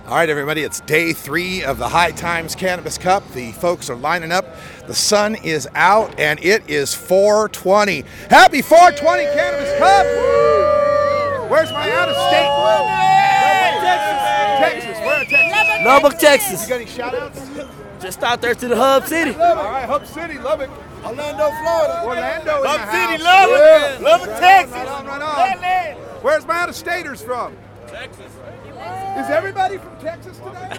All right, everybody, it's day 3 of the High Times Cannabis Cup. The folks are lining up. The sun is out, and it is 420. Happy 420 Cannabis Cup! Where's my out-of-state? Texas. Where in Texas? Lubbock, Texas. You got any shout-outs? Just out there to the Hub City. All right, Hub City, Lubbock. Orlando, Florida. Orlando in Hub the City, house. Lubbock. Lubbock, Texas. Right on. Where's my out-of-staters from? Texas. Is everybody from Texas today?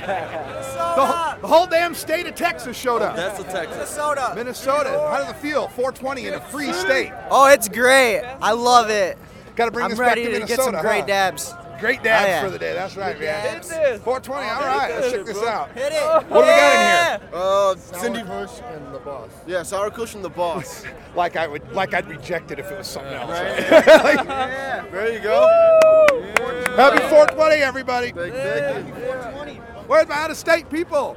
The whole damn state of Texas showed up. That's a Texas. Minnesota. How does it feel? 420 in a free state. Oh, it's great. I love it. Got to bring I'm this back ready to to Minnesota. get some great dabs. Great dabs Oh, yeah. for the day. That's right, man. Hit this. 420. All right, let's check this out. Hit it. What do we got in here? Cindy Bush and the boss. Yeah, Sour Kush and the boss. Like I'd reject it if it was something else. Right. Yeah. There you go. Happy 420, everybody. Thank you. Where's my out-of-state people?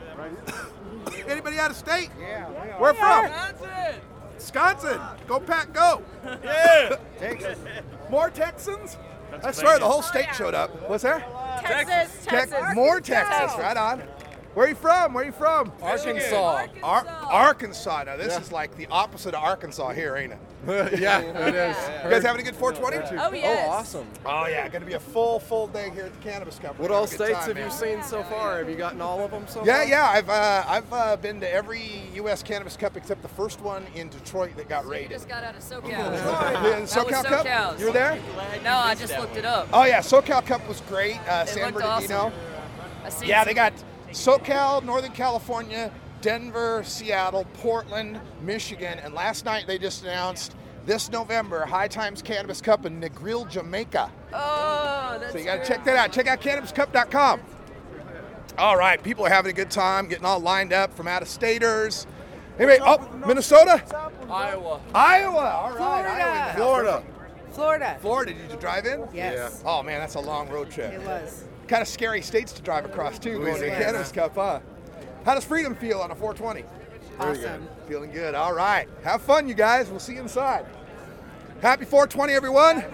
Anybody out of state? Yeah. Where from? Wisconsin. Go Pack, go. Yeah. Texas. More Texans? I swear the whole state showed up. What's there? Texas. More Texas. Right on. Where are you from? Arkansas. Arkansas. Now this is like the opposite of Arkansas here, ain't it? Yeah, it is. You guys having a good 420? Oh, yes. Oh, awesome. Oh yeah, going to be a full day here at the Cannabis Cup. What all states have you seen so far? Have you gotten all of them so far? Yeah. I've been to every U.S. Cannabis Cup except the first one in Detroit that got You raided. just got out of SoCal. SoCal Cup? SoCal's. You were there? No, I just looked it up. Oh yeah, SoCal Cup was great. San looked Bernardino. awesome. I seen Yeah, some- they got SoCal, Northern California, Denver, Seattle, Portland, Michigan, and last night they just announced this November High Times Cannabis Cup in Negril, Jamaica. Oh, that's So you got to check that out. Check out cannabiscup.com. All right, people are having a good time, getting all lined up from out-of-staters. Anyway, Minnesota? Iowa. All right. Florida. Did you drive in? Yes. Oh man, that's a long road trip. It was. Kind of scary states to drive across too, going to the Louisiana. Cannabis Cup, huh? How does Freedom feel on a 420? Awesome. Feeling good. All right. Have fun, you guys. We'll see you inside. Happy 420, everyone.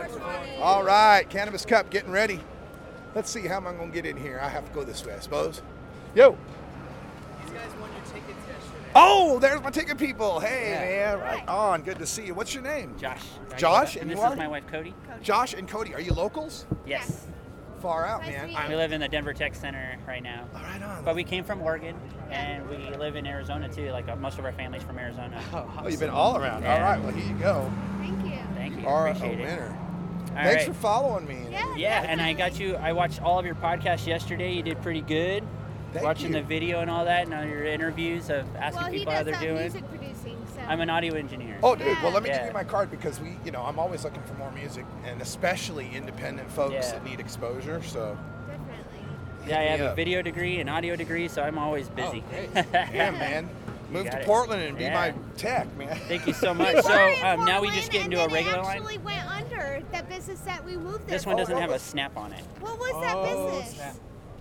All right. Cannabis Cup getting ready. Let's see how am I going to get in here. I have to go this way, I suppose. Yo. You guys won your tickets yesterday. Oh, there's my ticket people. Hey, man. Right on. Good to see you. What's your name? Josh. Josh, And and this you are? is my wife, Cody. Josh and Cody. Are you locals? Yes. Far out, man. We live in the Denver Tech Center right now. Right on. But we came from Oregon, and we live in Arizona, too. Like most of our family's from Arizona. Oh, you've been all around. Yeah. All right. Well, here you go. Thank you. Thank you. Are a Appreciate it. winner. All Thanks right. for following me. Yeah, and I got you. I watched all of your podcasts yesterday. You did pretty good. Thank Watching you. the video and all that, and all your interviews of asking people how they're doing. music producing, so. I'm an audio engineer. Oh, dude. Well, let me give Yeah. you my card because I'm always looking for more music, and especially independent folks Yeah. that need exposure. So. Yeah, I have Yeah. a video degree, an audio degree, so I'm always busy. Yeah, man. Move got to it. Portland and be Yeah. my tech, man. Thank you so much. So now we just get into a regular line. actually went under that business that we moved there. This one doesn't for. have a snap on it. What was that business?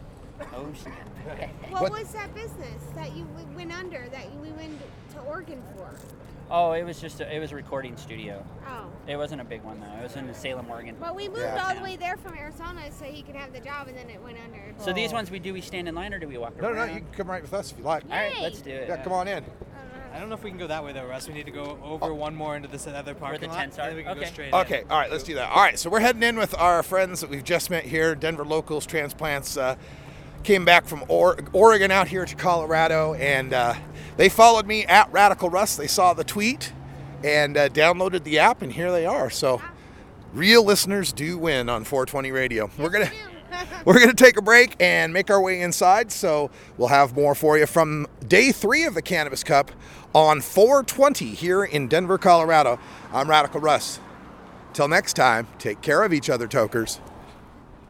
Oh snap. What was that business that you went under that we went to Oregon for? Oh, it was just it was a recording studio. Oh. It wasn't a big one though. It was in Salem, Oregon. Well, we moved Yeah. all the way there from Arizona so he could have the job, and then it went under. So these ones we stand in line or do we walk No, around? you can come right with us if you like. All right, Yay. let's do it. Yeah, come on in. I don't know if we can go that way though, Russ. We need to go over one more into this other parking the lot, tents are? and then we can go Okay. straight in. Okay, all right, let's do that. All right, so we're heading in with our friends that we've just met here, Denver locals, transplants. Came back from Oregon out here to Colorado, and they followed me at Radical Russ. They saw the tweet and downloaded the app, and here they are. So, real listeners do win on 420 Radio. We're gonna take a break and make our way inside. So we'll have more for you from day 3 of the Cannabis Cup on 420 here in Denver, Colorado. I'm Radical Russ. Till next time, take care of each other, tokers.